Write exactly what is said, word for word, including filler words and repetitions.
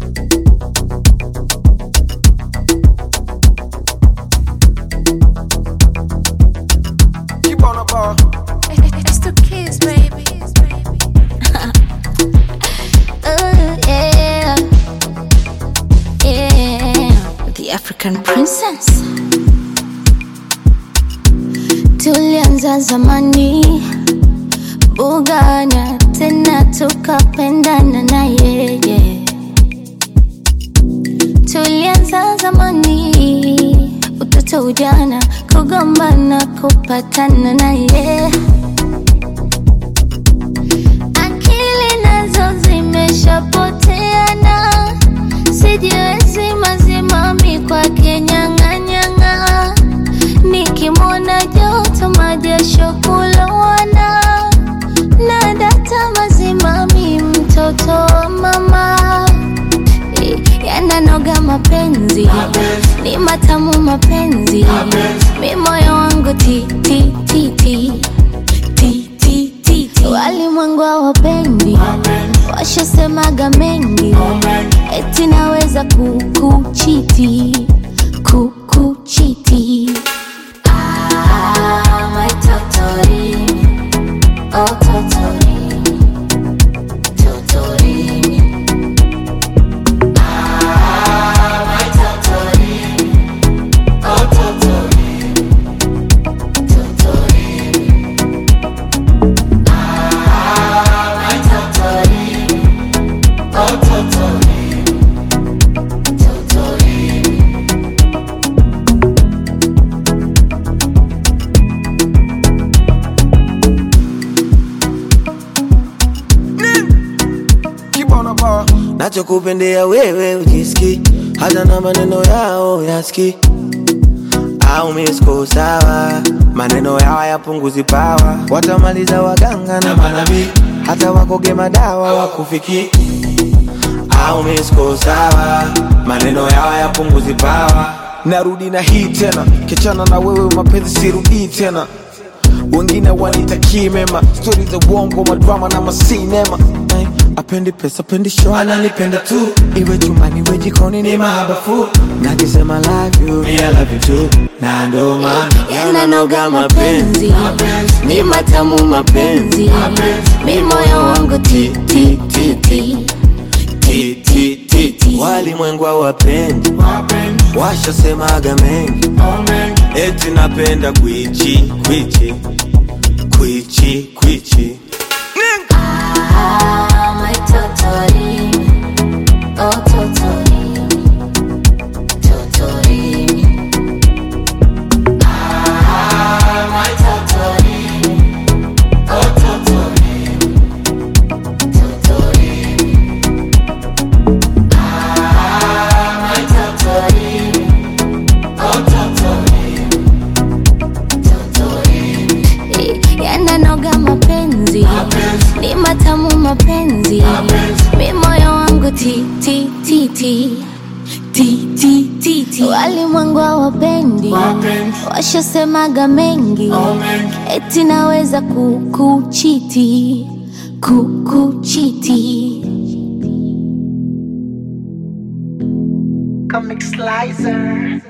Keep on the ball. It's the kids, baby. Oh yeah, yeah, the African princess. Tulianza zamani, bugana tena tukapendana na yeye. Tulianza zamani, utoto ujana, kugombana kupatana na yeye. Akili nazo zimeshapoteana, sijiwezi mazimami kwake nyang'anyang'a. Nikimwona joto majasho kulowana, na data mazimami mtoto wa mama. Yananoga mapenzi, ni matamu mapenzi, mi moyo wangu ti ti ti ti ti ti ti ti. Walimwengu hawapendi, washasemaga mengi, eti naweza kukuchiti kukuchiti. Ah, my totori, oh totori, totori. Ah, my totori, oh totori, totori. Ah, my totori, oh totori, totori. Keep on the ball. Nachokupendea wewe ujiski, hata na maneno yao yaski. Au misko sawa, maneno yao yapunguzi pawa. Watamaliza waganga na manabii, hata wakoge madawa wakufiki. Au misko sawa, maneno yao yapunguzi pawa. Narudi na hii tena, kichana na wewe mapenzi sirudi tena. Wengine wanitakii mema, story za uongo, madrama na masinema. Ay, apendi pesa, apendi show, Ananipenda tu, iwe chumbani iwe jikoni ni mahabafu. nakisema love you, me I love you too. Na ndo maana Yananoga mapenzi, ni matamu mapenzi, mi moyo wangu ti ti ti ti ti ti ti ti. Walimwengu hawapendi, washasemaga mengi, eti napenda kwichi kwichi kwichi kwichi. Ah, my totori, oh totori, totori. Ah, my totori, oh totori, totori. Ah, my totori, oh totori, totori. Yananoga mapenzi, ni matamu mapenzi, mi moyo wangu ti ti ti ti ti ti ti ti. Walimwengu hawapendi, washasemaga mengi, eti naweza kukuchiti kukuchiti. Comic Slicer.